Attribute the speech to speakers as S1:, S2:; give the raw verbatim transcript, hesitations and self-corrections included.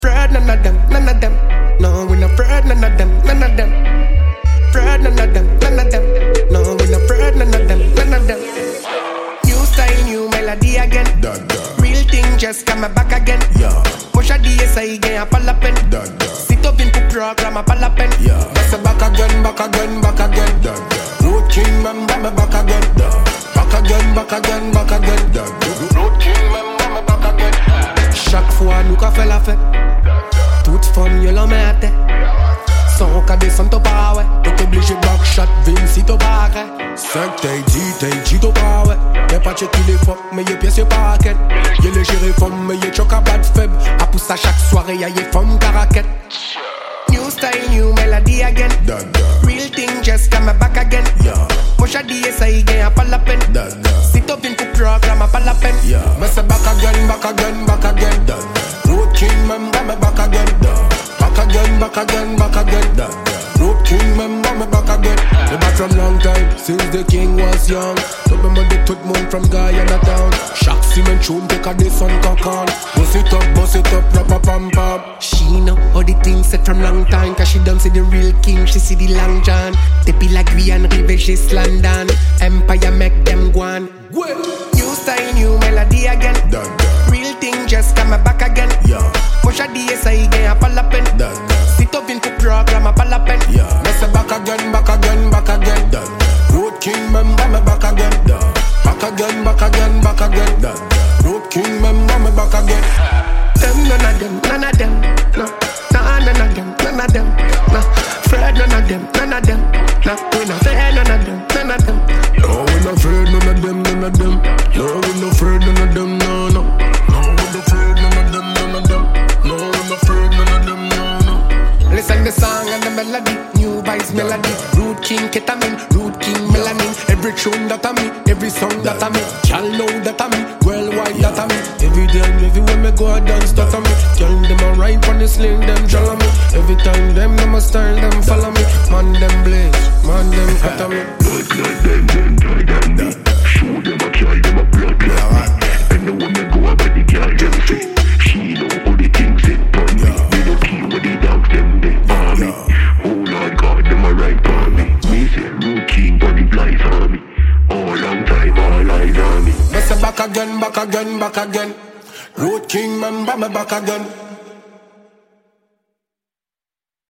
S1: Afraid none of them, none of them. No, we not afraid none of them, none of them. Afraid none of them, none of them. No, we not afraid none of them, none of them. New style, new melody again.
S2: Da, da.
S1: Real thing just come back again.
S2: Yeah.
S1: Push a D S I again, a palapen.
S2: Da, da.
S1: Sit up in the program, a palapen.
S2: Yeah.
S1: That's a back again, back again, back again.
S2: Da, da.
S1: Road king, man, me back again.
S2: Da.
S1: Back again, back again, back again.
S2: Da, da.
S1: Road king, man, me back again. Chaque fois, nous qu'a fait la fête. Toute femme, y'a la mette. Son cas descend au pas, ouais. T'es obligé back shot, Vince, t'au pas, ouais.
S2: cinq t'es dit, t'es dit t'au pas, ouais.
S1: Y'a pas checké les fuck, mais y'a pièce, y'a pas ken. Y'a les gérés femmes, mais y'a choc à bad faible. A pousse à chaque soirée, y'a y'a femme caraquette. New style, new melody again.
S2: Da, da.
S1: Real thing just come back again.
S2: Yeah.
S1: Push a D S I again, a pas la peine.
S2: Da, da.
S1: Sit up in the program, a pas la peine.
S2: Yeah.
S1: Me say back again, back again, back again.
S2: Da, da.
S1: Road king, member me back again.
S2: Da.
S1: Back again, back again, back again.
S2: Da, da.
S1: Road king, member me back again. Me back from long time, since the king was young. Remember the tout monde from Guyana town. Chaque semaine tune take a this on cock. Bust it up, bust it up, rap a pam pam. She know how the thing set from long time. Cause she done see the real king, she see the long john. They be like Guyana, Rive, just London. Empire make them go on. New style, new melody again.
S2: Da, da.
S1: Real thing just come back again.
S2: Yeah.
S1: Push a D S I again, a palapen.
S2: Da, da.
S1: Sit up in the program, a palapen.
S2: Yeah.
S1: Me say back again, back again, back again.
S2: Da, da.
S1: Road king, member me back again.
S2: Da.
S1: Back again, back again, back again.
S2: Da, da.
S1: Road king, member me back again. Them none of them, none of them. No, nah, none of them, none of them. No, Fred none of them, none of them. No, we not afraid none of them, none of them.
S2: No, we not afraid none of them, none of them. No, we not afraid none of them, no, no. No, we not afraid none of them, none of them. No, we not afraid none of them, no, no.
S1: Listen the song and the melody, new vibes melody. Root king ketamine, root king melanin. Every tune that I me, every song that I me. Y'all know that I me, worldwide that I me. Every day and everywhere me go I dance that I me. Y'all them a ride on the sling, them follow me. Every time them them a style, them follow me. Man them blaze, man them cut me.
S3: Blood, blood, them, them, die, them, me. Show them a try, them a blood, blood. And the one that go about the girl, them say. She know all the things it pon me. Me no key with the dogs, them they for me. Oh Lord God, them a ride for me. Me say, road king, body fly for me. All long time, all eyes on me.
S1: Me say back again, back again, back again. Road king, member me back again.